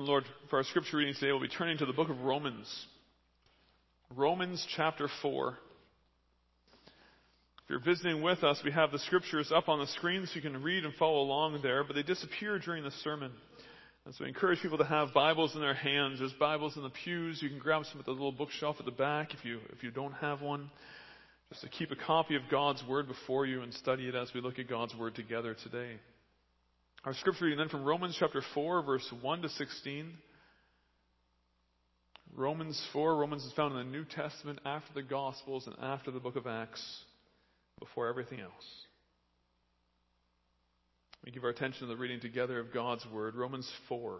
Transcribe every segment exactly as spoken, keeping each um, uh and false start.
And Lord, for our scripture reading today, we'll be turning to the book of Romans. Romans chapter four. If you're visiting with us, we have the scriptures up on the screen so you can read and follow along there, but they disappear during the sermon. And so we encourage people to have Bibles in their hands. There's Bibles in the pews. You can grab some at the little bookshelf at the back if you if you don't have one. Just to keep a copy of God's Word before you and study it as we look at God's Word together today. Our scripture reading then from Romans chapter four, verse one to sixteen. Romans four, Romans is found in the New Testament after the Gospels and after the book of Acts, before everything else. We give our attention to the reading together of God's Word. Romans four.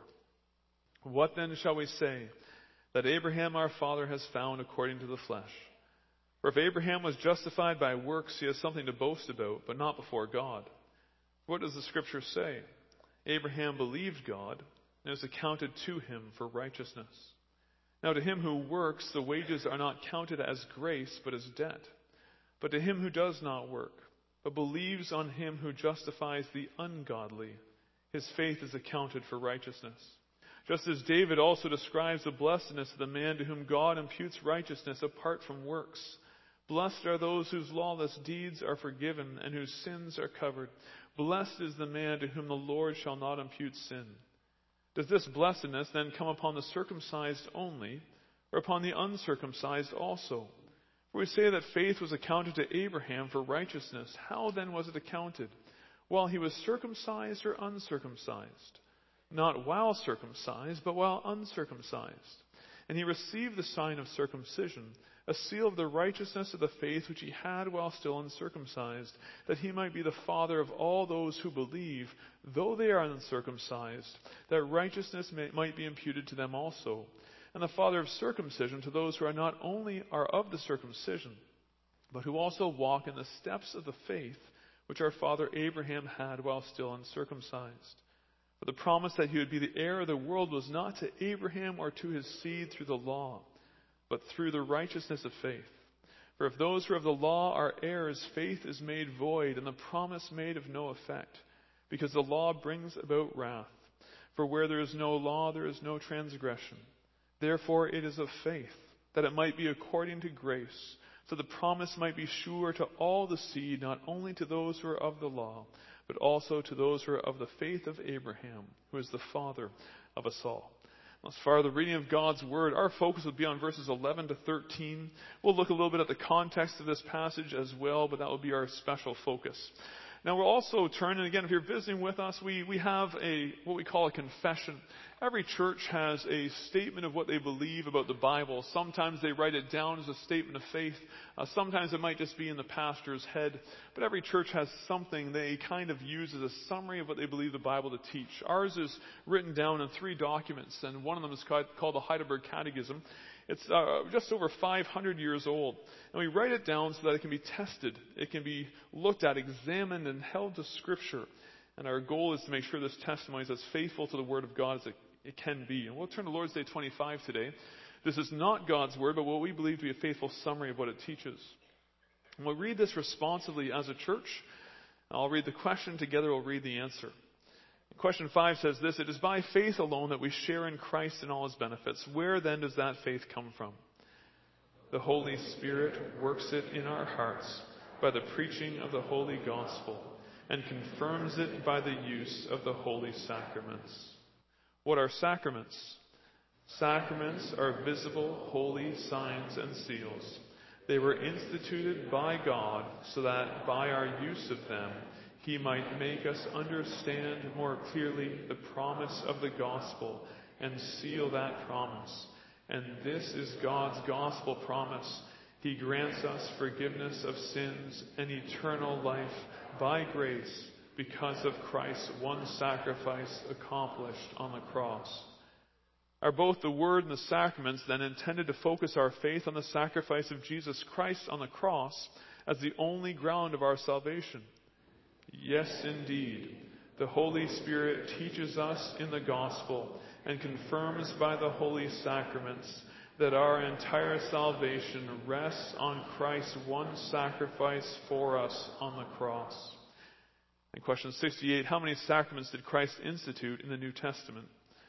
What then shall we say that Abraham our father has found according to the flesh? For if Abraham was justified by works, he has something to boast about, but not before God. What does the Scripture say? Abraham believed God, and it was accounted to him for righteousness. Now to him who works, the wages are not counted as grace, but as debt. But to him who does not work, but believes on him who justifies the ungodly, his faith is accounted for righteousness. Just as David also describes the blessedness of the man to whom God imputes righteousness apart from works. Blessed are those whose lawless deeds are forgiven and whose sins are covered. Blessed is the man to whom the Lord shall not impute sin. Does this blessedness then come upon the circumcised only, or upon the uncircumcised also? For we say that faith was accounted to Abraham for righteousness. How then was it accounted? While he was circumcised or uncircumcised? Not while circumcised, but while uncircumcised. And he received the sign of circumcision, a seal of the righteousness of the faith which he had while still uncircumcised, that he might be the father of all those who believe, though they are uncircumcised, that righteousness may, might be imputed to them also. And the father of circumcision to those who are not only are of the circumcision, but who also walk in the steps of the faith which our father Abraham had while still uncircumcised. For the promise that he would be the heir of the world was not to Abraham or to his seed through the law, but through the righteousness of faith. For if those who are of the law are heirs, faith is made void, and the promise made of no effect, because the law brings about wrath. For where there is no law, there is no transgression. Therefore it is of faith, that it might be according to grace, so the promise might be sure to all the seed, not only to those who are of the law, but also to those who are of the faith of Abraham, who is the father of us all. As far as the reading of God's Word, our focus will be on verses eleven to thirteen. We'll look a little bit at the context of this passage as well, but that will be our special focus. Now we'll also turn, and again, if you're visiting with us, we, we have a what we call a confession. Every church has a statement of what they believe about the Bible. Sometimes they write it down as a statement of faith. Uh, sometimes it might just be in the pastor's head. But every church has something they kind of use as a summary of what they believe the Bible to teach. Ours is written down in three documents, and one of them is called, called the Heidelberg Catechism. It's uh, just over five hundred years old. And we write it down so that it can be tested. It can be looked at, examined, and held to Scripture. And our goal is to make sure this testimony is as faithful to the Word of God as it, it can be. And we'll turn to Lord's Day twenty-five today. This is not God's Word, but what we believe to be a faithful summary of what it teaches. And we'll read this responsively as a church. I'll read the question. Together we'll read the answer. Question five says this: it is by faith alone that we share in Christ and all His benefits. Where then does that faith come from? The Holy Spirit works it in our hearts by the preaching of the Holy Gospel and confirms it by the use of the holy sacraments. What are sacraments? Sacraments are visible, holy signs and seals. They were instituted by God so that by our use of them He might make us understand more clearly the promise of the gospel and seal that promise. And this is God's gospel promise. He grants us forgiveness of sins and eternal life by grace because of Christ's one sacrifice accomplished on the cross. Are both the Word and the sacraments then intended to focus our faith on the sacrifice of Jesus Christ on the cross as the only ground of our salvation? Yes, indeed. The Holy Spirit teaches us in the gospel and confirms by the holy sacraments that our entire salvation rests on Christ's one sacrifice for us on the cross. And question sixty-eight, how many sacraments did Christ institute in the New Testament?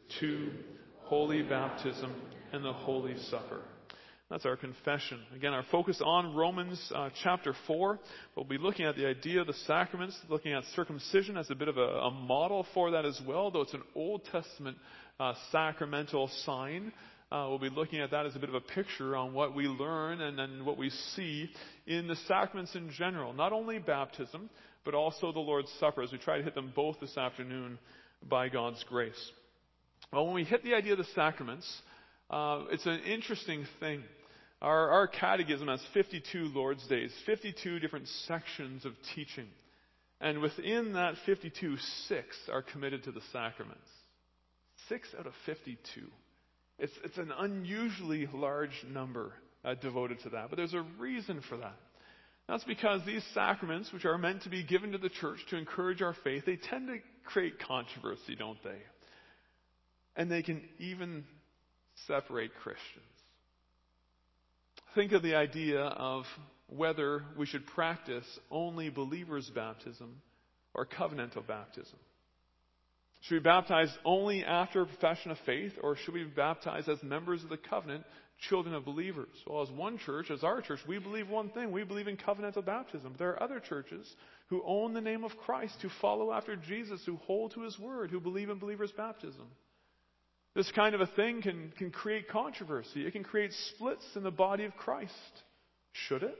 two, holy baptism and the Holy Supper. That's our confession. Again, our focus on Romans uh, chapter four. We'll be looking at the idea of the sacraments, looking at circumcision as a bit of a, a model for that as well, though it's an Old Testament uh, sacramental sign. Uh, we'll be looking at that as a bit of a picture on what we learn and, and what we see in the sacraments in general. Not only baptism, but also the Lord's Supper, as we try to hit them both this afternoon by God's grace. Well, when we hit the idea of the sacraments, uh, it's an interesting thing. Our, our catechism has fifty-two Lord's Days, fifty-two different sections of teaching. And within that fifty-two, six are committed to the sacraments. Six out of fifty-two. It's, it's an unusually large number uh, devoted to that. But there's a reason for that. That's because these sacraments, which are meant to be given to the church to encourage our faith, they tend to create controversy, don't they? And they can even separate Christians. Think of the idea of whether we should practice only believers' baptism or covenantal baptism. Should we baptize only after a profession of faith, or should we be baptized as members of the covenant, children of believers? Well, as one church, as our church, we believe one thing. We believe in covenantal baptism. There are other churches who own the name of Christ, who follow after Jesus, who hold to His word, who believe in believers' baptism. This kind of a thing can, can create controversy. It can create splits in the body of Christ. Should it?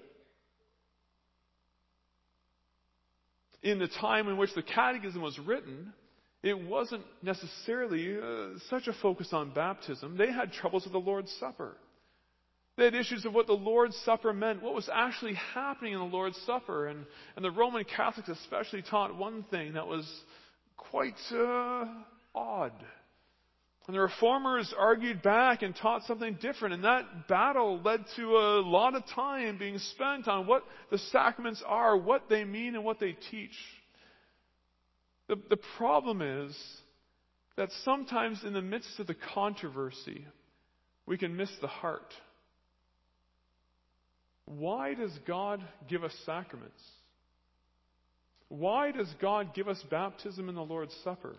In the time in which the Catechism was written, it wasn't necessarily uh, such a focus on baptism. They had troubles with the Lord's Supper. They had issues of what the Lord's Supper meant, what was actually happening in the Lord's Supper. And, and the Roman Catholics especially taught one thing that was quite uh, odd. And the Reformers argued back and taught something different. And that battle led to a lot of time being spent on what the sacraments are, what they mean, and what they teach. The, the problem is that sometimes in the midst of the controversy, we can miss the heart. Why does God give us sacraments? Why does God give us baptism in the Lord's Supper?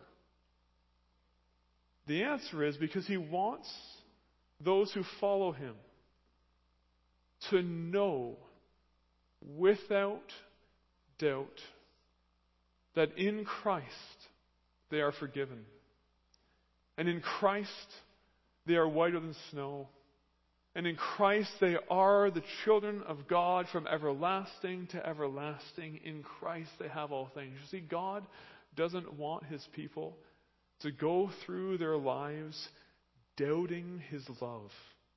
The answer is because He wants those who follow Him to know without doubt that in Christ they are forgiven. And in Christ they are whiter than snow. And in Christ they are the children of God from everlasting to everlasting. In Christ they have all things. You see, God doesn't want His people to go through their lives doubting His love.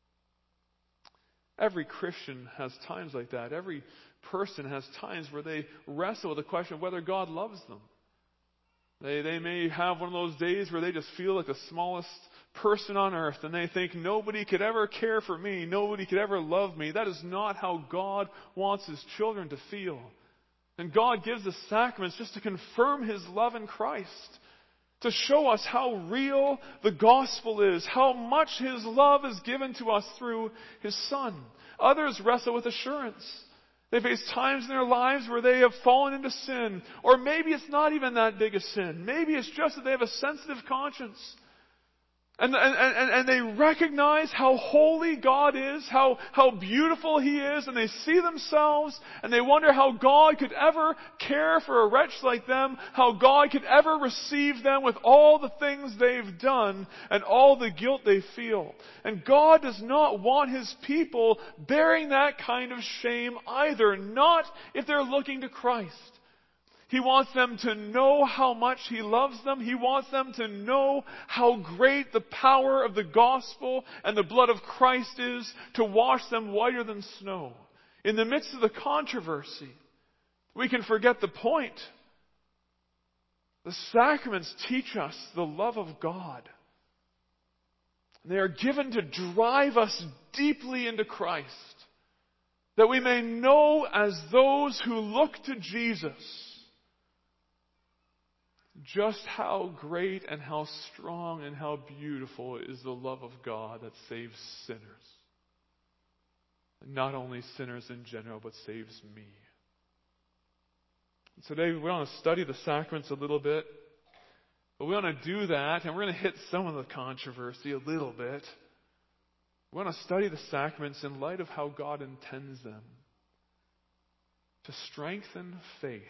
Every Christian has times like that. Every person has times where they wrestle with the question of whether God loves them. They, they may have one of those days where they just feel like the smallest person on earth and they think nobody could ever care for me, nobody could ever love me. That is not how God wants His children to feel. And God gives the sacraments just to confirm His love in Christ, to show us how real the gospel is, how much His love is given to us through His Son. Others wrestle with assurance. They face times in their lives where they have fallen into sin. Or maybe it's not even that big a sin. Maybe it's just that they have a sensitive conscience. And, and, and, and they recognize how holy God is, how, how beautiful He is, and they see themselves and they wonder how God could ever care for a wretch like them, how God could ever receive them with all the things they've done and all the guilt they feel. And God does not want His people bearing that kind of shame either, not if they're looking to Christ. He wants them to know how much He loves them. He wants them to know how great the power of the gospel and the blood of Christ is to wash them whiter than snow. In the midst of the controversy, we can forget the point. The sacraments teach us the love of God. They are given to drive us deeply into Christ, that we may know as those who look to Jesus just how great and how strong and how beautiful is the love of God that saves sinners. Not only sinners in general, but saves me. Today we want to study the sacraments a little bit. But we want to do that, and we're going to hit some of the controversy a little bit. We want to study the sacraments in light of how God intends them to strengthen faith,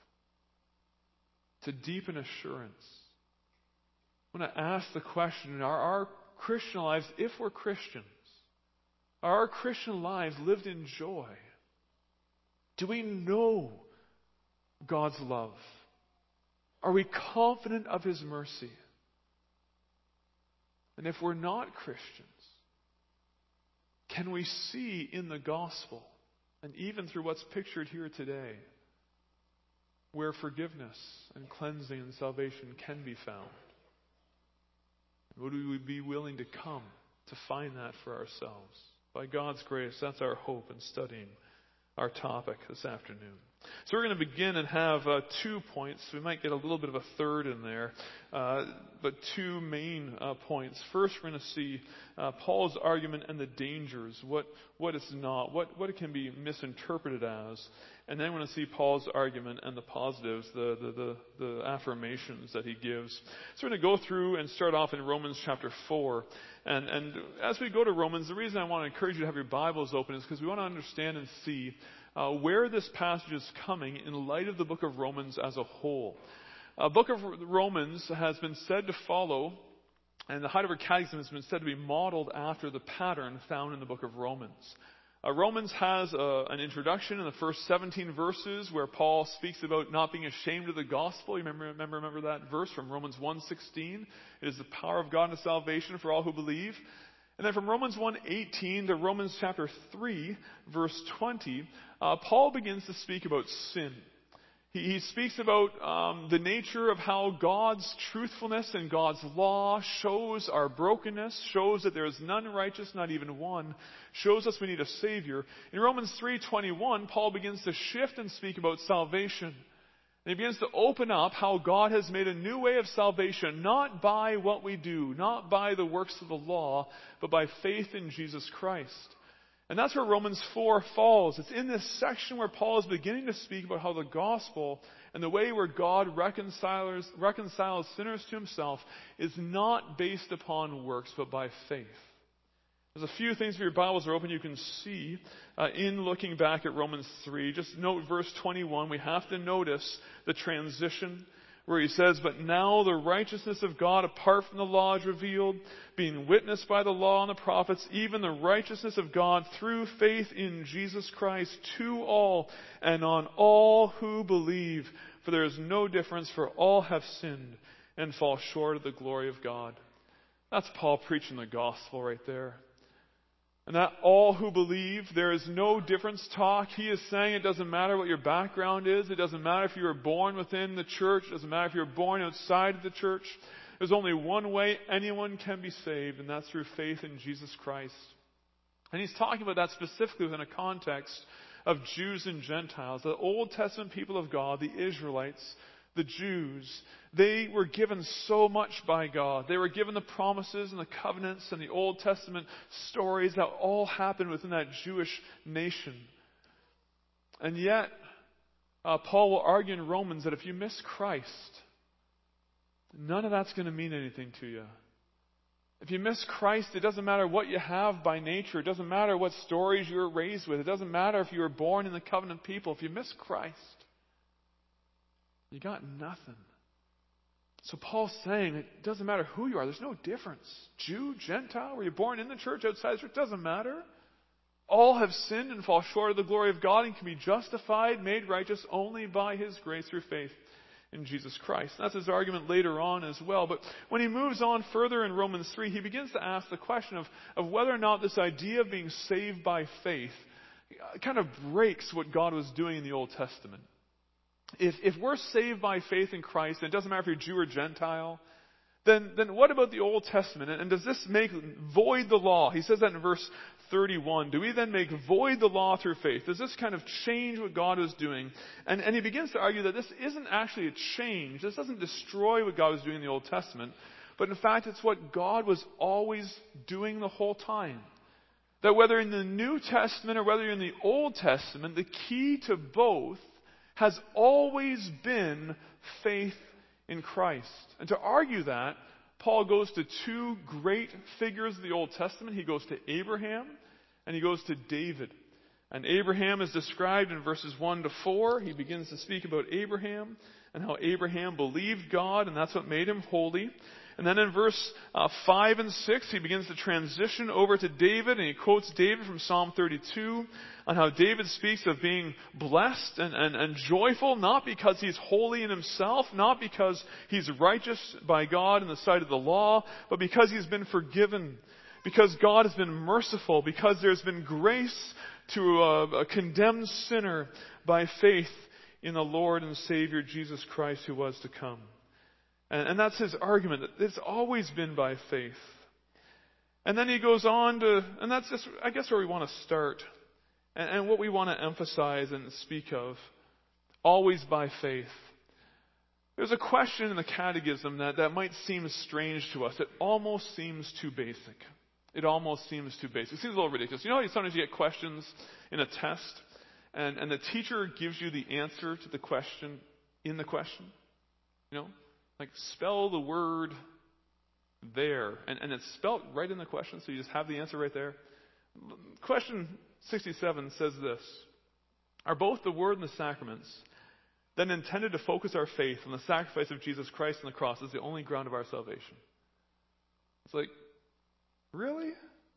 to deepen assurance. I want to ask the question, are our Christian lives, if we're Christians, are our Christian lives lived in joy? Do we know God's love? Are we confident of His mercy? And if we're not Christians, can we see in the gospel, and even through what's pictured here today, where forgiveness and cleansing and salvation can be found? Would we be willing to come to find that for ourselves? By God's grace, that's our hope in studying our topic this afternoon. So we're going to begin and have uh, two points. We might get a little bit of a third in there, uh, but two main uh, points. First, we're going to see uh, Paul's argument and the dangers, what what it's not, what, what it can be misinterpreted as. And then we're going to see Paul's argument and the positives, the, the, the, the affirmations that he gives. So we're going to go through and start off in Romans chapter four. And, and as we go to Romans, the reason I want to encourage you to have your Bibles open is because we want to understand and see Uh, where this passage is coming in light of the book of Romans as a whole. The uh, book of Romans has been said to follow, and the Heidelberg Catechism has been said to be modeled after the pattern found in the book of Romans. Uh, Romans has uh, an introduction in the first seventeen verses where Paul speaks about not being ashamed of the gospel. You remember, remember, remember that verse from Romans one sixteen? It is the power of God unto salvation for all who believe. And then from Romans one eighteen to Romans chapter three, verse twenty, uh, Paul begins to speak about sin. He, he speaks about um, the nature of how God's truthfulness and God's law shows our brokenness, shows that there is none righteous, not even one, shows us we need a Savior. In Romans three twenty-one, Paul begins to shift and speak about salvation. And he begins to open up how God has made a new way of salvation, not by what we do, not by the works of the law, but by faith in Jesus Christ. And that's where Romans four falls. It's in this section where Paul is beginning to speak about how the gospel and the way where God reconciles, reconciles sinners to Himself is not based upon works, but by faith. There's a few things, if your Bibles are open, you can see uh, in looking back at Romans three. Just note verse twenty-one. We have to notice the transition where he says, "But now the righteousness of God apart from the law is revealed, being witnessed by the law and the prophets, even the righteousness of God through faith in Jesus Christ to all and on all who believe. For there is no difference, for all have sinned and fall short of the glory of God." That's Paul preaching the gospel right there. And that all who believe, there is no difference talk. He is saying it doesn't matter what your background is. It doesn't matter if you were born within the church. It doesn't matter if you were born outside of the church. There's only one way anyone can be saved, and that's through faith in Jesus Christ. And he's talking about that specifically within a context of Jews and Gentiles. The Old Testament people of God, the Israelites, the Jews, they were given so much by God. They were given the promises and the covenants and the Old Testament stories that all happened within that Jewish nation. And yet, uh, Paul will argue in Romans that if you miss Christ, none of that's going to mean anything to you. If you miss Christ, it doesn't matter what you have by nature. It doesn't matter what stories you were raised with. It doesn't matter if you were born in the covenant people. If you miss Christ, you got nothing. So Paul's saying it doesn't matter who you are. There's no difference. Jew, Gentile, were you born in the church, outside the church? It doesn't matter. All have sinned and fall short of the glory of God and can be justified, made righteous only by His grace through faith in Jesus Christ. That's his argument later on as well. But when he moves on further in Romans three, he begins to ask the question of, of whether or not this idea of being saved by faith kind of breaks what God was doing in the Old Testament. If, if we're saved by faith in Christ, and it doesn't matter if you're Jew or Gentile, then, then what about the Old Testament? And, and does this make void the law? He says that in verse thirty-one. Do we then make void the law through faith? Does this kind of change what God is doing? And, and he begins to argue that this isn't actually a change. This doesn't destroy what God was doing in the Old Testament. But in fact, it's what God was always doing the whole time. That whether in the New Testament or whether you're in the Old Testament, the key to both has always been faith in Christ. And to argue that, Paul goes to two great figures of the Old Testament. He goes to Abraham and he goes to David. And Abraham is described in verses one to four. He begins to speak about Abraham and how Abraham believed God, and that's what made him holy. And then in verse uh, five and six, he begins to transition over to David, and he quotes David from Psalm thirty-two on how David speaks of being blessed and, and, and joyful, not because he's holy in himself, not because he's righteous by God in the sight of the law, but because he's been forgiven, because God has been merciful, because there's been grace to a, a condemned sinner by faith in the Lord and Savior Jesus Christ who was to come. And, and that's his argument, that it's always been by faith. And then he goes on to, and that's just, I guess, where we want to start. And, and what we want to emphasize and speak of, always by faith. There's a question in the Catechism that, that might seem strange to us. It almost seems too basic. It almost seems too basic. It seems a little ridiculous. You know how sometimes you get questions in a test, and, and the teacher gives you the answer to the question in the question? You know? Like, spell the word there. And, and it's spelled right in the question, so you just have the answer right there. Question sixty-seven says this: are both the word and the sacraments then intended to focus our faith on the sacrifice of Jesus Christ on the cross as the only ground of our salvation? It's like, really?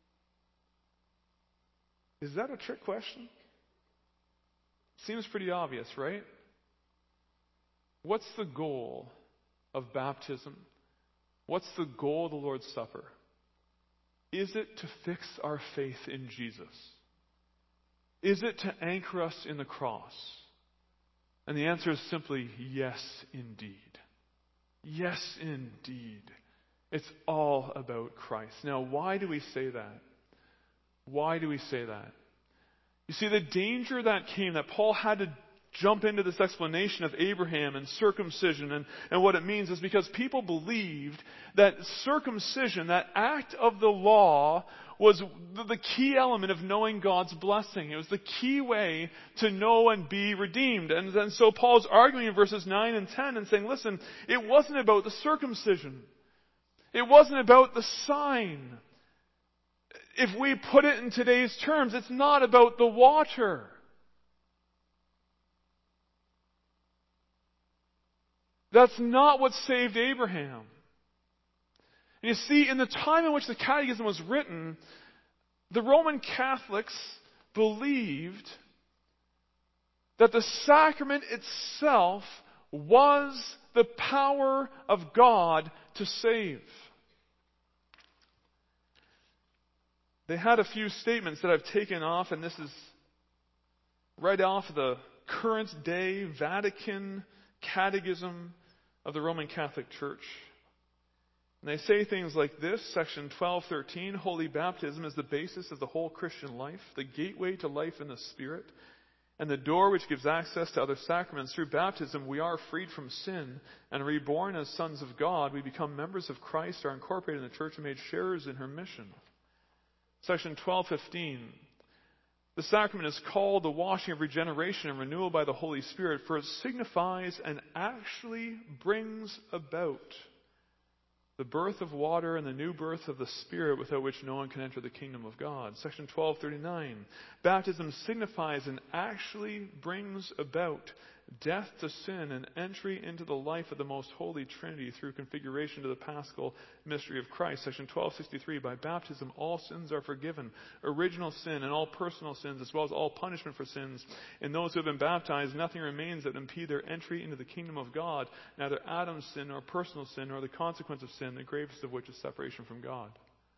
Is that a trick question? Seems pretty obvious, right? What's the goal of baptism? What's the goal of the Lord's Supper? Is it to fix our faith in Jesus? Is it to anchor us in the cross? And the answer is simply yes, indeed. Yes, indeed. It's all about Christ. Now, why do we say that? Why do we say that? You see, the danger that came, that Paul had to jump into this explanation of Abraham and circumcision and, and what it means, is because people believed that circumcision, that act of the law, was the, the key element of knowing God's blessing. It was the key way to know and be redeemed. And, and so Paul's arguing in verses nine and ten and saying, listen, it wasn't about the circumcision. It wasn't about the sign. If we put it in today's terms, it's not about the water. That's not what saved Abraham. And you see, in the time in which the Catechism was written, the Roman Catholics believed that the sacrament itself was the power of God to save. They had a few statements that I've taken off, and this is right off the current day Vatican Catechism of the Roman Catholic Church. And they say things like this: section twelve thirteen, holy baptism is the basis of the whole Christian life, the gateway to life in the Spirit, and the door which gives access to other sacraments. Through baptism we are freed from sin and reborn as sons of God. We become members of Christ, are incorporated in the church, and made sharers in her mission. Section twelve fifteen, the sacrament is called the washing of regeneration and renewal by the Holy Spirit, for it signifies and actually brings about the birth of water and the new birth of the Spirit, without which no one can enter the kingdom of God. Section twelve thirty-nine, baptism signifies and actually brings about death to sin and entry into the life of the most holy Trinity through configuration to the paschal mystery of Christ. Section twelve sixty-three, by baptism all sins are forgiven, original sin and all personal sins, as well as all punishment for sins. In those who have been baptized, nothing remains that impede their entry into the kingdom of God, neither Adam's sin nor personal sin nor the consequence of sin, the gravest of which is separation from God.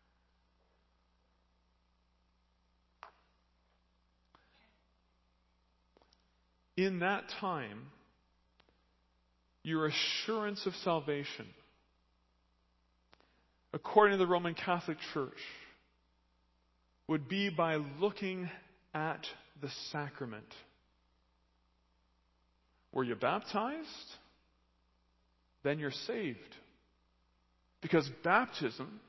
In that time, your assurance of salvation, according to the Roman Catholic Church, would be by looking at the sacrament. Were you baptized? Then you're saved. Because baptism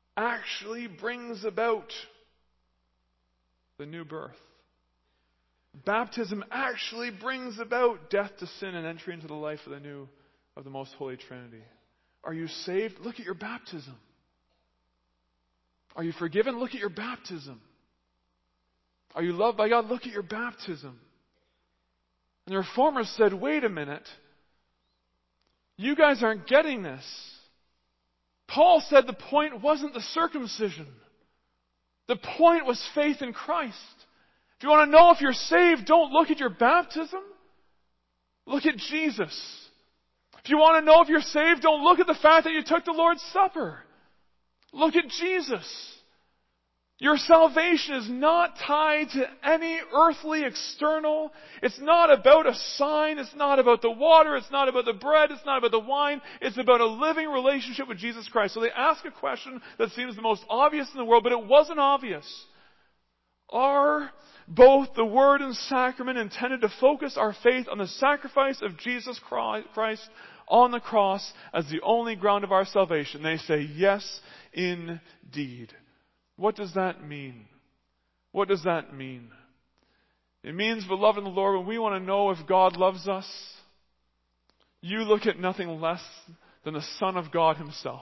actually brings about the new birth. Baptism actually brings about death to sin and entry into the life of the new, of the most holy Trinity. Are you saved? Look at your baptism. Are you forgiven? Look at your baptism. Are you loved by God? Look at your baptism. And the Reformers said, wait a minute. You guys aren't getting this. Paul said the point wasn't the circumcision. The point was faith in Christ. If you want to know if you're saved, don't look at your baptism. Look at Jesus. If you want to know if you're saved, don't look at the fact that you took the Lord's Supper. Look at Jesus. Your salvation is not tied to any earthly external. It's not about a sign. It's not about the water. It's not about the bread. It's not about the wine. It's about a living relationship with Jesus Christ. So they ask a question that seems the most obvious in the world, but it wasn't obvious. Are both the Word and Sacrament intended to focus our faith on the sacrifice of Jesus Christ on the cross as the only ground of our salvation? They say, yes, indeed. What does that mean? What does that mean? It means, beloved in the Lord, when we want to know if God loves us, you look at nothing less than the Son of God Himself.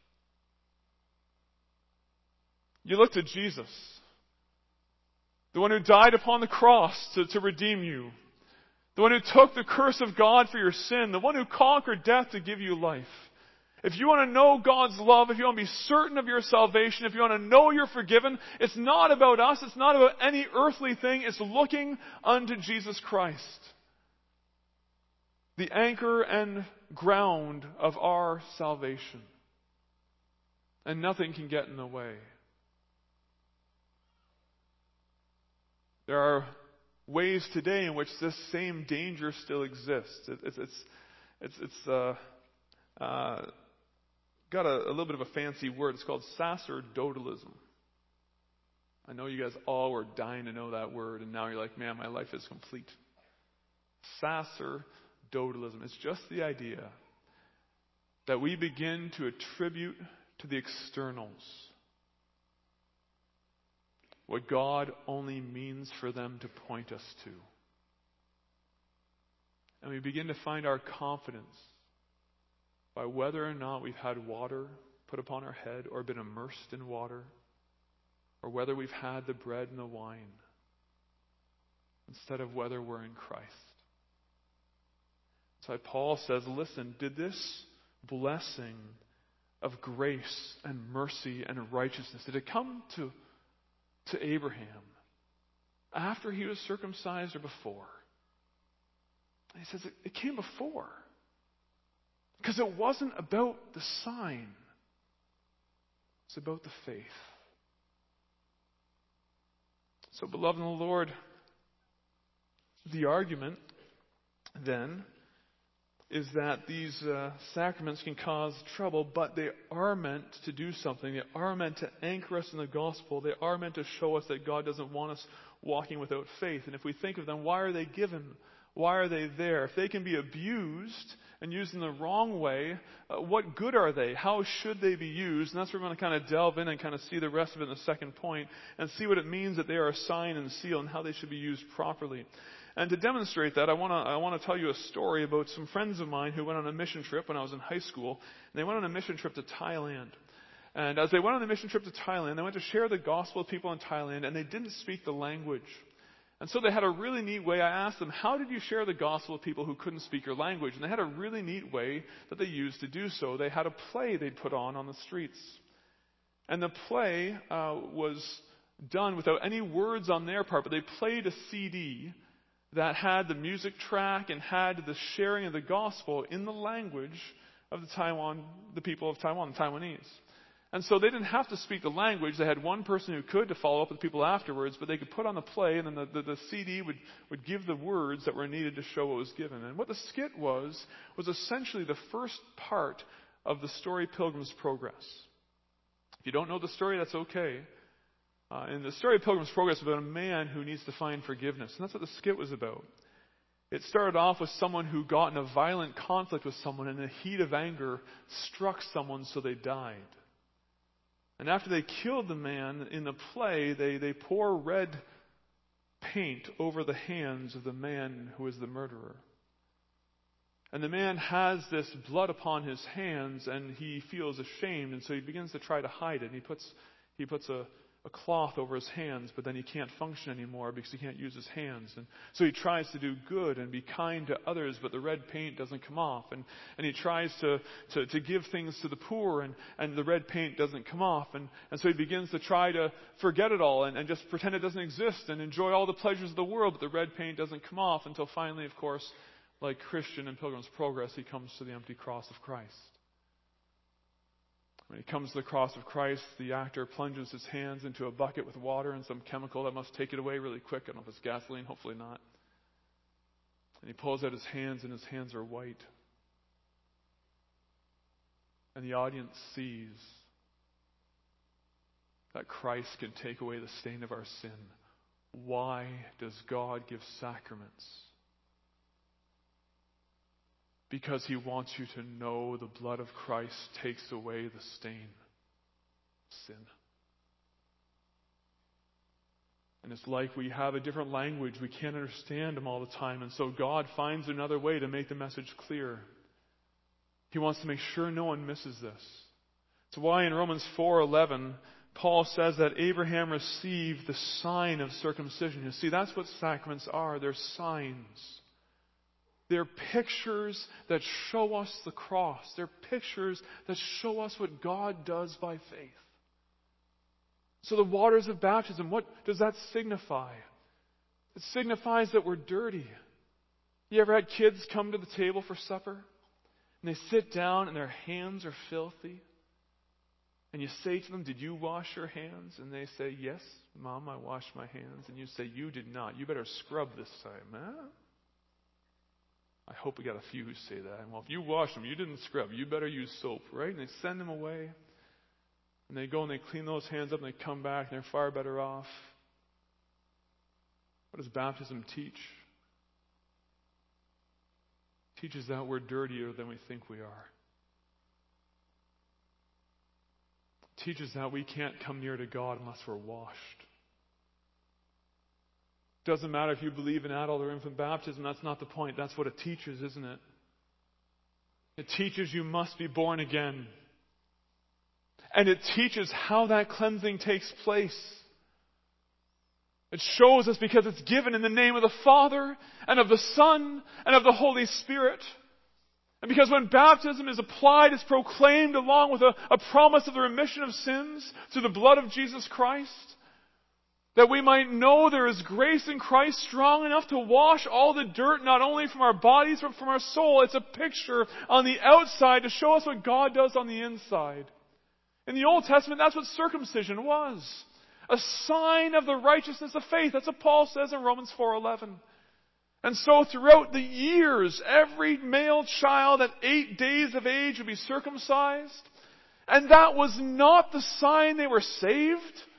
You look to Jesus, the one who died upon the cross to, to redeem you, the one who took the curse of God for your sin, the one who conquered death to give you life. If you want to know God's love, if you want to be certain of your salvation, if you want to know you're forgiven, it's not about us, it's not about any earthly thing, it's looking unto Jesus Christ, the anchor and ground of our salvation. And nothing can get in the way. There are ways today in which this same danger still exists. It, it's it's it's it's uh, uh, got a, a little bit of a fancy word. It's called sacerdotalism. I know you guys all were dying to know that word, and now you're like, man, my life is complete. Sacerdotalism. It's just the idea that we begin to attribute to the externals what God only means for them to point us to. And we begin to find our confidence by whether or not we've had water put upon our head or been immersed in water, or whether we've had the bread and the wine, instead of whether we're in Christ. So Paul says, listen, did this blessing of grace and mercy and righteousness, did it come to to Abraham after he was circumcised or before? And he says it, it came before. Because it wasn't about the sign. It's about the faith. So, beloved in the Lord, the argument then is that these uh, sacraments can cause trouble, but they are meant to do something. They are meant to anchor us in the gospel. They are meant to show us that God doesn't want us walking without faith. And if we think of them, why are they given? Why are they there? If they can be abused and used in the wrong way, uh, what good are they? How should they be used? And that's where we're going to kind of delve in and kind of see the rest of it in the second point and see what it means that they are a sign and seal and how they should be used properly. And to demonstrate that, I want to I want to tell you a story about some friends of mine who went on a mission trip when I was in high school. And they went on a mission trip to Thailand. And as they went on the mission trip to Thailand, they went to share the gospel with people in Thailand, and they didn't speak the language. And so they had a really neat way. I asked them, how did you share the gospel with people who couldn't speak your language? And they had a really neat way that they used to do so. They had a play they'd put on on the streets. And the play uh, was done without any words on their part, but they played a C D that had the music track and had the sharing of the gospel in the language of the Taiwan, the people of Taiwan, the Taiwanese. And so they didn't have to speak the language. They had one person who could to follow up with people afterwards, but they could put on the play, and then the, the, the C D would, would give the words that were needed to show what was given. And what the skit was, was essentially the first part of the story Pilgrim's Progress. If you don't know the story, that's okay. Uh, and the story of Pilgrim's Progress is about a man who needs to find forgiveness. And that's what the skit was about. It started off with someone who got in a violent conflict with someone and in the heat of anger struck someone so they died. And after they killed the man in the play, they, they pour red paint over the hands of the man who is the murderer. And the man has this blood upon his hands, and he feels ashamed, and so he begins to try to hide it. And he puts he puts a, a cloth over his hands, but then he can't function anymore because he can't use his hands. And so he tries to do good and be kind to others, but the red paint doesn't come off. And, and he tries to, to, to give things to the poor, and, and the red paint doesn't come off. And, and so he begins to try to forget it all and, and just pretend it doesn't exist and enjoy all the pleasures of the world, but the red paint doesn't come off until finally, of course, like Christian in Pilgrim's Progress, he comes to the empty cross of Christ. When he comes to the cross of Christ, the actor plunges his hands into a bucket with water and some chemical that must take it away really quick. I don't know if it's gasoline, hopefully not. And he pulls out his hands, and his hands are white. And the audience sees that Christ can take away the stain of our sin. Why does God give sacraments? Because He wants you to know the blood of Christ takes away the stain of sin. And it's like we have a different language. We can't understand Him all the time. And so God finds another way to make the message clear. He wants to make sure no one misses this. It's why in Romans four eleven, Paul says that Abraham received the sign of circumcision. You see, that's what sacraments are. They're signs. They're pictures that show us the cross. They're pictures that show us what God does by faith. So the waters of baptism, what does that signify? It signifies that we're dirty. You ever had kids come to the table for supper? And they sit down and their hands are filthy. And you say to them, "Did you wash your hands?" And they say, "Yes, Mom, I washed my hands." And you say, "You did not. You better scrub this time." Huh? I hope we got a few who say that. Well, if you wash them, you didn't scrub. You better use soap, right? And they send them away. And they go and they clean those hands up and they come back and they're far better off. What does baptism teach? It teaches that we're dirtier than we think we are. It teaches that we can't come near to God unless we're washed. Doesn't matter if you believe in adult or infant baptism. That's not the point. That's what it teaches, isn't it? It teaches you must be born again. And it teaches how that cleansing takes place. It shows us because it's given in the name of the Father and of the Son and of the Holy Spirit. And because when baptism is applied, it's proclaimed along with a, a promise of the remission of sins through the blood of Jesus Christ. That we might know there is grace in Christ strong enough to wash all the dirt, not only from our bodies, but from our soul. It's a picture on the outside to show us what God does on the inside. In the Old Testament, that's what circumcision was. A sign of the righteousness of faith. That's what Paul says in Romans four eleven. And so throughout the years, every male child at eight days of age would be circumcised. And that was not the sign they were saved.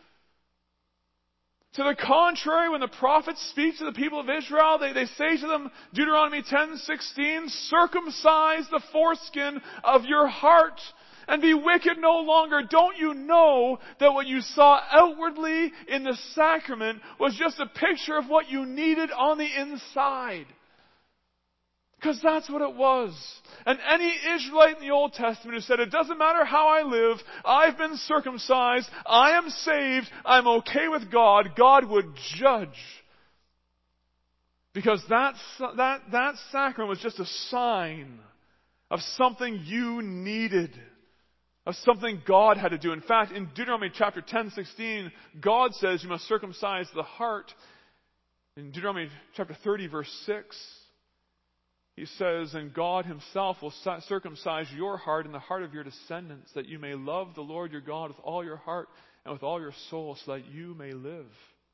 To the contrary, when the prophets speak to the people of Israel, they, they say to them, Deuteronomy ten sixteen, "Circumcise the foreskin of your heart and be wicked no longer. Don't you know that what you saw outwardly in the sacrament was just a picture of what you needed on the inside?" Because that's what it was. And any Israelite in the Old Testament who said, "It doesn't matter how I live, I've been circumcised, I am saved, I'm okay with God," God would judge. Because that, that, that sacrament was just a sign of something you needed. Of something God had to do. In fact, in Deuteronomy chapter ten sixteen, God says you must circumcise the heart. In Deuteronomy chapter thirty verse six, He says, "And God Himself will circumcise your heart and the heart of your descendants, that you may love the Lord your God with all your heart and with all your soul, so that you may live."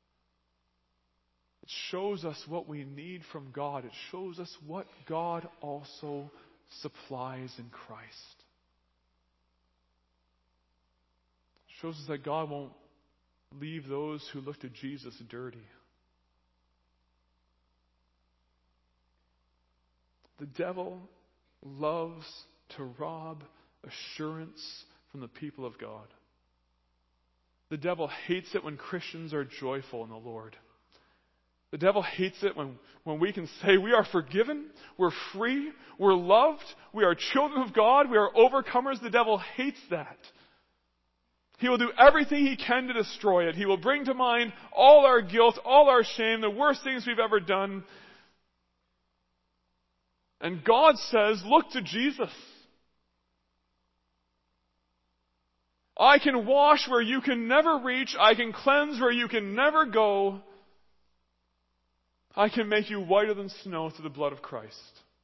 It shows us what we need from God. It shows us what God also supplies in Christ. It shows us that God won't leave those who look to Jesus dirty. The devil loves to rob assurance from the people of God. The devil hates it when Christians are joyful in the Lord. The devil hates it when, when we can say we are forgiven, we're free, we're loved, we are children of God, we are overcomers. The devil hates that. He will do everything he can to destroy it. He will bring to mind all our guilt, all our shame, the worst things we've ever done. And God says, look to Jesus. I can wash where you can never reach. I can cleanse where you can never go. I can make you whiter than snow through the blood of Christ.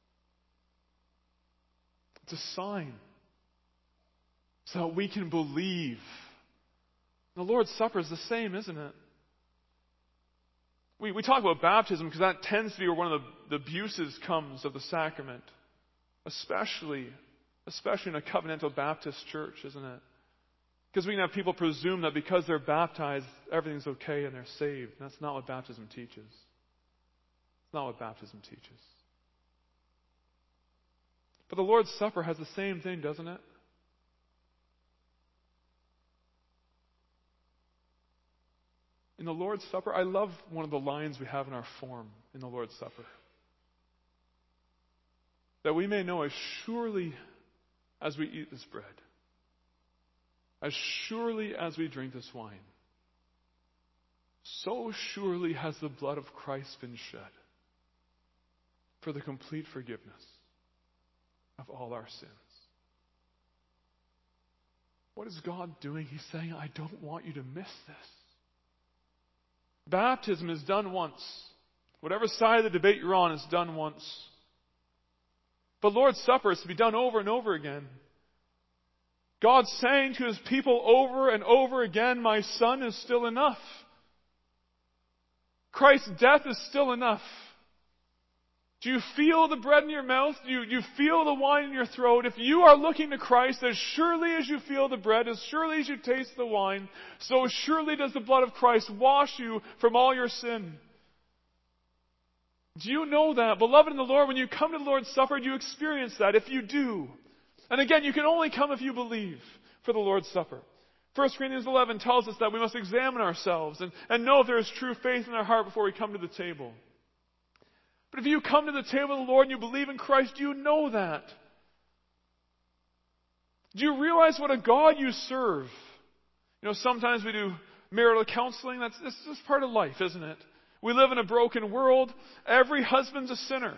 It's a sign so that we can believe. The Lord's Supper is the same, isn't it? We, we talk about baptism because that tends to be where one of the, the abuses comes of the sacrament. Especially, especially in a covenantal Baptist church, isn't it? Because we can have people presume that because they're baptized, everything's okay and they're saved. And that's not what baptism teaches. It's not what baptism teaches. But the Lord's Supper has the same thing, doesn't it? In the Lord's Supper, I love one of the lines we have in our form in the Lord's Supper. That we may know as surely as we eat this bread, as surely as we drink this wine, so surely has the blood of Christ been shed for the complete forgiveness of all our sins. What is God doing? He's saying, I don't want you to miss this. Baptism is done once. Whatever side of the debate you're on, it's done once. But Lord's Supper is to be done over and over again. God's saying to His people over and over again, my son is still enough. Christ's death is still enough. Do you feel the bread in your mouth? Do you, you feel the wine in your throat? If you are looking to Christ, as surely as you feel the bread, as surely as you taste the wine, so surely does the blood of Christ wash you from all your sin. Do you know that? Beloved in the Lord, when you come to the Lord's Supper, do you experience that? If you do, and again, you can only come if you believe for the Lord's Supper. First Corinthians eleven tells us that we must examine ourselves and, and know if there is true faith in our heart before we come to the table. But if you come to the table of the Lord and you believe in Christ, do you know that? Do you realize what a God you serve? You know, sometimes we do marital counseling. That's, that's just part of life, isn't it? We live in a broken world. Every husband's a sinner.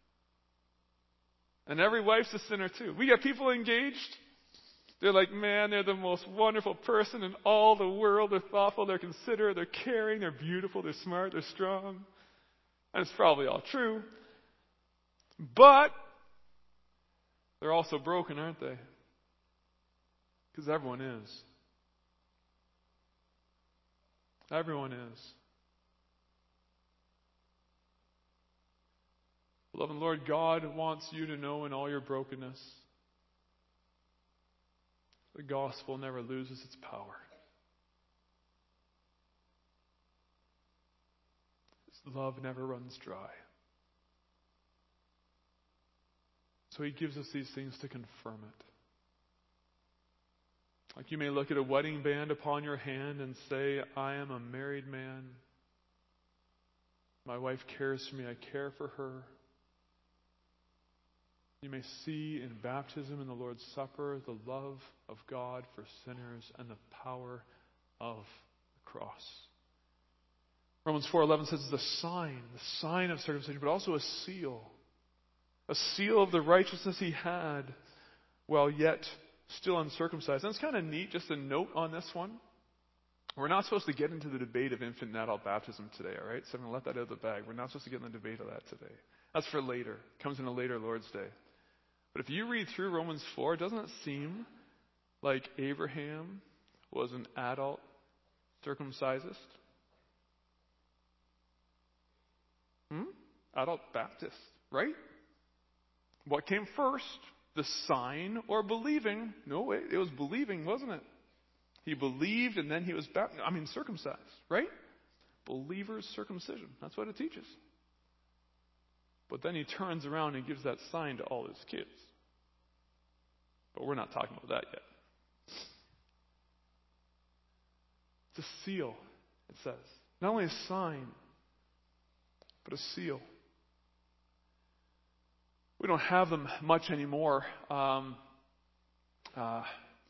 And every wife's a sinner too. We get people engaged. They're like, man, they're the most wonderful person in all the world. They're thoughtful, they're considerate, they're caring, they're beautiful, they're smart, they're strong. And it's probably all true. But they're also broken, aren't they? Because everyone is. Everyone is. Beloved Lord, God wants you to know in all your brokenness, the gospel never loses its power. Love never runs dry. So He gives us these things to confirm it. Like you may look at a wedding band upon your hand and say, I am a married man. My wife cares for me. I care for her. You may see in baptism and the Lord's Supper the love of God for sinners and the power of the cross. Romans four eleven says it's a sign, the sign of circumcision, but also a seal. A seal of the righteousness He had while yet still uncircumcised. And it's kind of neat, just a note on this one. We're not supposed to get into the debate of infant and adult baptism today, all right? So I'm going to let that out of the bag. We're not supposed to get in the debate of that today. That's for later. It comes in a later Lord's Day. But if you read through Romans four, doesn't it seem like Abraham was an adult circumcisist? Hmm? Adult Baptist, right? What came first? The sign or believing? No, wait, it was believing, wasn't it? He believed and then he was baptized. I mean, circumcised, right? Believer's circumcision. That's what it teaches. But then he turns around and gives that sign to all his kids. But we're not talking about that yet. It's a seal, it says. Not only a sign, but a seal. We don't have them much anymore. Um, uh,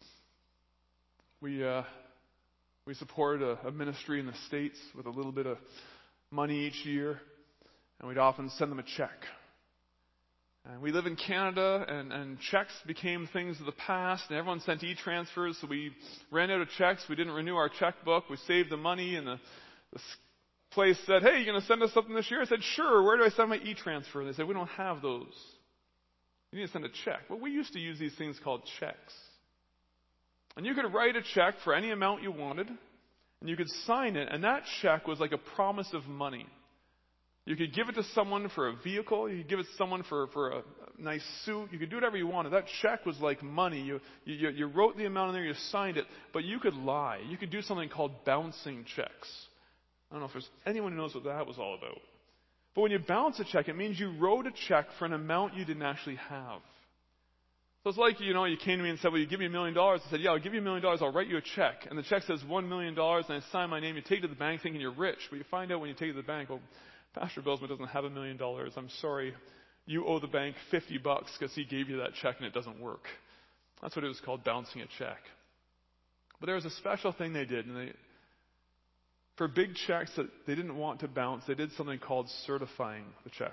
we uh, we supported a, a ministry in the States with a little bit of money each year, and we'd often send them a check. And we live in Canada, and, and checks became things of the past, and everyone sent e-transfers, so we ran out of checks. We didn't renew our checkbook. We saved the money, and the, the place said, hey, you going to send us something this year? I said, sure. Where do I send my e-transfer? And they said, we don't have those. You need to send a check. Well, we used to use these things called checks. And you could write a check for any amount you wanted, and you could sign it, and that check was like a promise of money. You could give it to someone for a vehicle. You could give it to someone for, for a nice suit. You could do whatever you wanted. That check was like money. You, you, you wrote the amount in there, you signed it, but you could lie. You could do something called bouncing checks. I don't know if there's anyone who knows what that was all about. But when you bounce a check, it means you wrote a check for an amount you didn't actually have. So it's like, you know, you came to me and said, well, you give me a million dollars. I said, yeah, I'll give you a million dollars. I'll write you a check. And the check says one million dollars, and I sign my name. You take it to the bank thinking you're rich. But you find out when you take it to the bank, well, Pastor Billsman doesn't have a million dollars. I'm sorry. You owe the bank fifty bucks because he gave you that check and it doesn't work. That's what it was called, bouncing a check. But there was a special thing they did. And they, for big checks that they didn't want to bounce, they did something called certifying the check.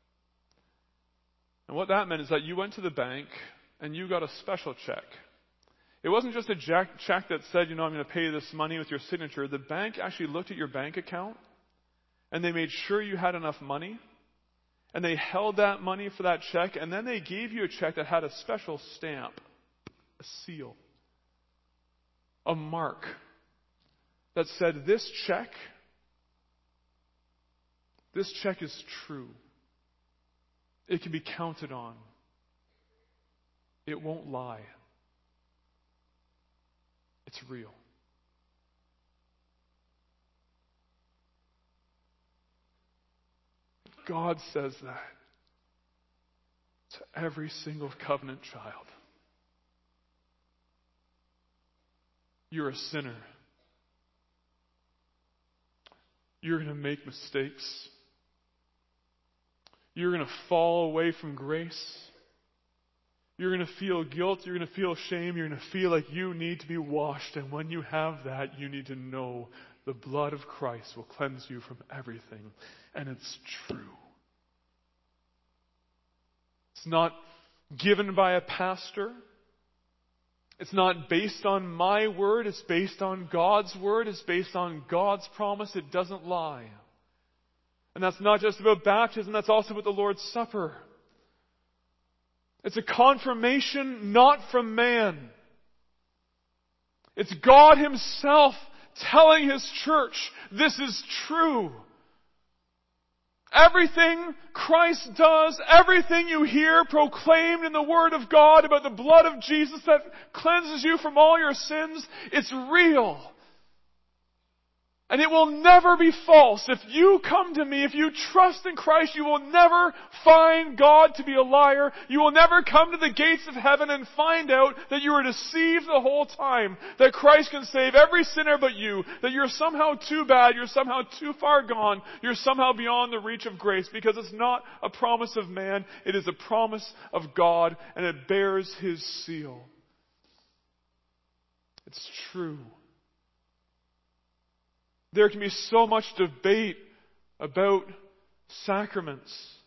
And what that meant is that you went to the bank and you got a special check. It wasn't just a check that said, you know, I'm going to pay you this money with your signature. The bank actually looked at your bank account and they made sure you had enough money. And they held that money for that check. And then they gave you a check that had a special stamp, a seal, a mark that said, this check, this check is true. It can be counted on. It won't lie. It's real. God says that to every single covenant child. You're a sinner. You're going to make mistakes. You're going to fall away from grace. You're going to feel guilt. You're going to feel shame. You're going to feel like you need to be washed. And when you have that, you need to know the blood of Christ will cleanse you from everything. And it's true. It's not given by a pastor. It's not based on my word. It's based on God's word. It's based on God's promise. It doesn't lie. And that's not just about baptism. That's also about the Lord's Supper. It's a confirmation not from man. It's God Himself telling His church, this is true. Everything Christ does, everything you hear proclaimed in the Word of God about the blood of Jesus that cleanses you from all your sins, it's real. And it will never be false. If you come to me, if you trust in Christ, you will never find God to be a liar. You will never come to the gates of heaven and find out that you were deceived the whole time. That Christ can save every sinner but you. That you're somehow too bad. You're somehow too far gone. You're somehow beyond the reach of grace. Because it's not a promise of man. It is a promise of God. And it bears His seal. It's true. There can be so much debate about sacraments.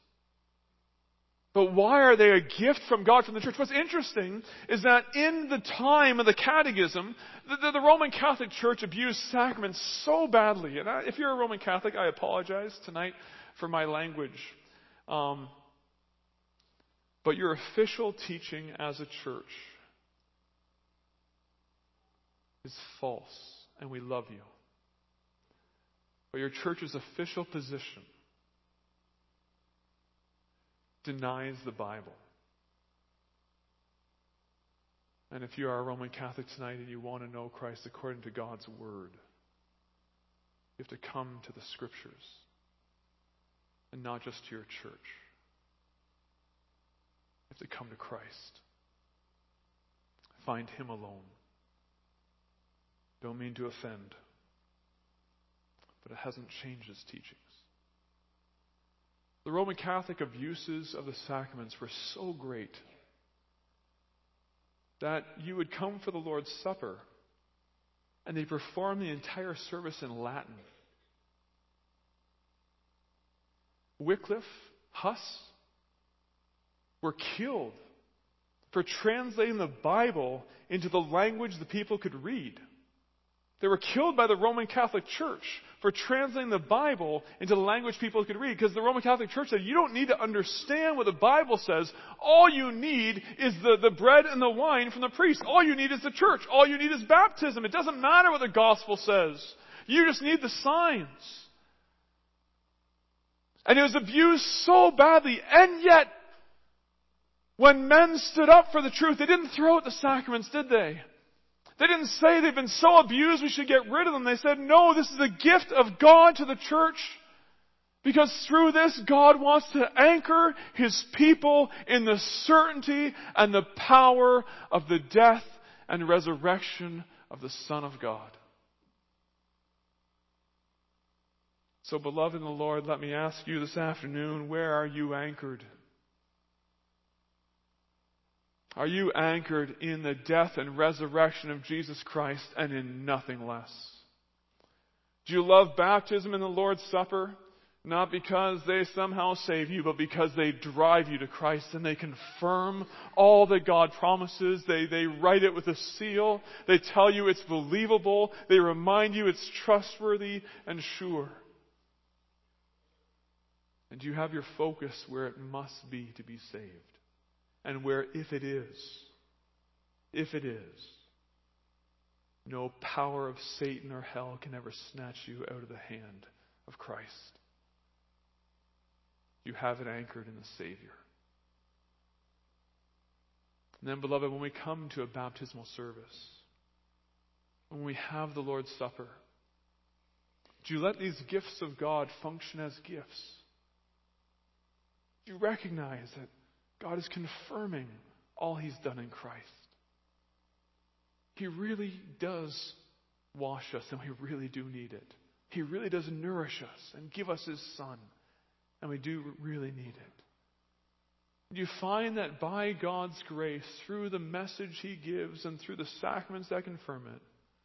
But why are they a gift from God, from the church? What's interesting is that in the time of the Catechism, the, the, the Roman Catholic Church abused sacraments so badly. And I, if you're a Roman Catholic, I apologize tonight for my language. Um, but your official teaching as a church is false, and we love you. But your church's official position denies the Bible. And if you are a Roman Catholic tonight and you want to know Christ according to God's Word, you have to come to the Scriptures and not just to your church. You have to come to Christ. Find Him alone. Don't mean to offend. But it hasn't changed His teachings. The Roman Catholic abuses of the sacraments were so great that you would come for the Lord's Supper and they perform the entire service in Latin. Wycliffe, Huss were killed for translating the Bible into the language the people could read. They were killed by the Roman Catholic Church for translating the Bible into the language people could read. Because the Roman Catholic Church said, you don't need to understand what the Bible says. All you need is the, the bread and the wine from the priest. All you need is the church. All you need is baptism. It doesn't matter what the gospel says. You just need the signs. And it was abused so badly. And yet, when men stood up for the truth, they didn't throw out the sacraments, did they? They didn't say they've been so abused we should get rid of them. They said, no, this is a gift of God to the church. Because through this, God wants to anchor His people in the certainty and the power of the death and resurrection of the Son of God. So, beloved in the Lord, let me ask you this afternoon, where are you anchored? Are you anchored in the death and resurrection of Jesus Christ and in nothing less? Do you love baptism and the Lord's Supper? Not because they somehow save you, but because they drive you to Christ and they confirm all that God promises. They, they write it with a seal. They tell you it's believable. They remind you it's trustworthy and sure. And do you have your focus where it must be to be saved? And where, if it is, if it is, no power of Satan or hell can ever snatch you out of the hand of Christ. You have it anchored in the Savior. And then, beloved, when we come to a baptismal service, when we have the Lord's Supper, do you let these gifts of God function as gifts? Do you recognize that God is confirming all He's done in Christ? He really does wash us, and we really do need it. He really does nourish us and give us His Son, and we do really need it. You find that by God's grace, through the message He gives and through the sacraments that confirm it,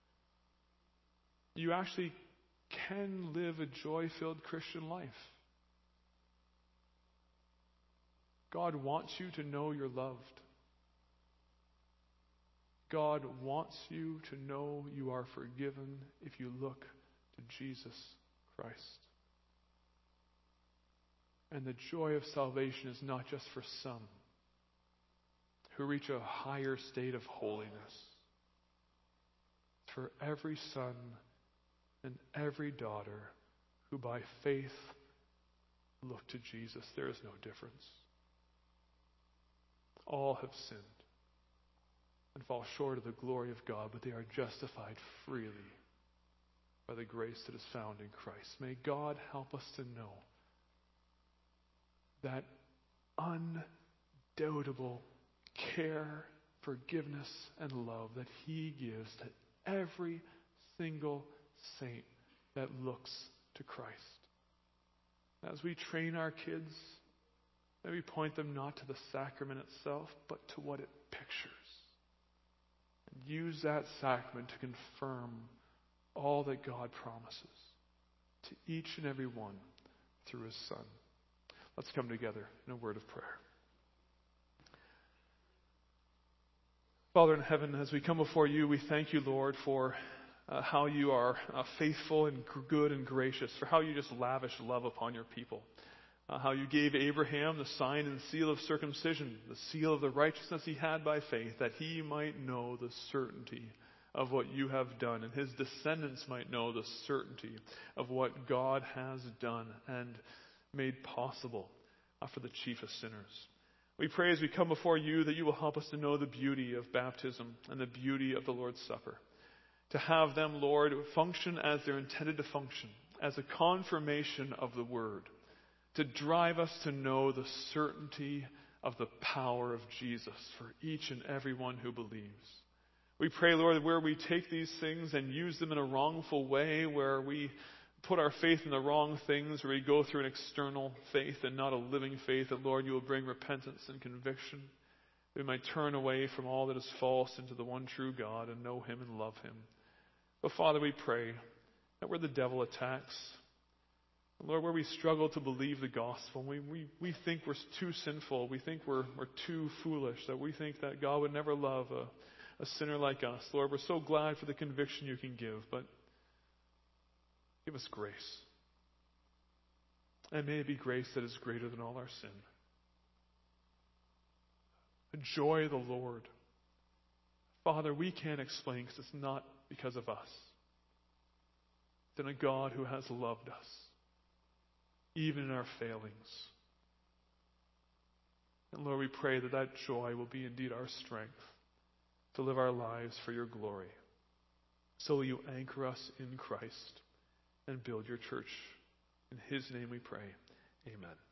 you actually can live a joy-filled Christian life. God wants you to know you're loved. God wants you to know you are forgiven if you look to Jesus Christ. And the joy of salvation is not just for some who reach a higher state of holiness. It's for every son and every daughter who by faith look to Jesus. There is no difference. All have sinned and fall short of the glory of God, but they are justified freely by the grace that is found in Christ. May God help us to know that undoubtable care, forgiveness, and love that He gives to every single saint that looks to Christ. As we train our kids, may we point them not to the sacrament itself, but to what it pictures. And use that sacrament to confirm all that God promises to each and every one through His Son. Let's come together in a word of prayer. Father in heaven, as we come before You, we thank You, Lord, for uh, how You are uh, faithful and good and gracious, for how You just lavish love upon Your people. Uh, how You gave Abraham the sign and seal of circumcision, the seal of the righteousness he had by faith, that he might know the certainty of what You have done, and his descendants might know the certainty of what God has done and made possible uh, for the chief of sinners. We pray as we come before You that You will help us to know the beauty of baptism and the beauty of the Lord's Supper. To have them, Lord, function as they're intended to function, as a confirmation of the Word, to drive us to know the certainty of the power of Jesus for each and every one who believes. We pray, Lord, that where we take these things and use them in a wrongful way, where we put our faith in the wrong things, where we go through an external faith and not a living faith, that, Lord, you will bring repentance and conviction. We might turn away from all that is false into the one true God and know him and love him. But Father, we pray that where the devil attacks, Lord, where we struggle to believe the gospel, we, we, we think we're too sinful, we think we're, we're too foolish, that we think that God would never love a, a sinner like us. Lord, we're so glad for the conviction you can give, but give us grace. And may it be grace that is greater than all our sin. The joy of the Lord. Father, we can't explain because it's not because of us. It's in a God who has loved us, even in our failings. And Lord, we pray that that joy will be indeed our strength to live our lives for your glory. So will you anchor us in Christ and build your church. In his name we pray. Amen.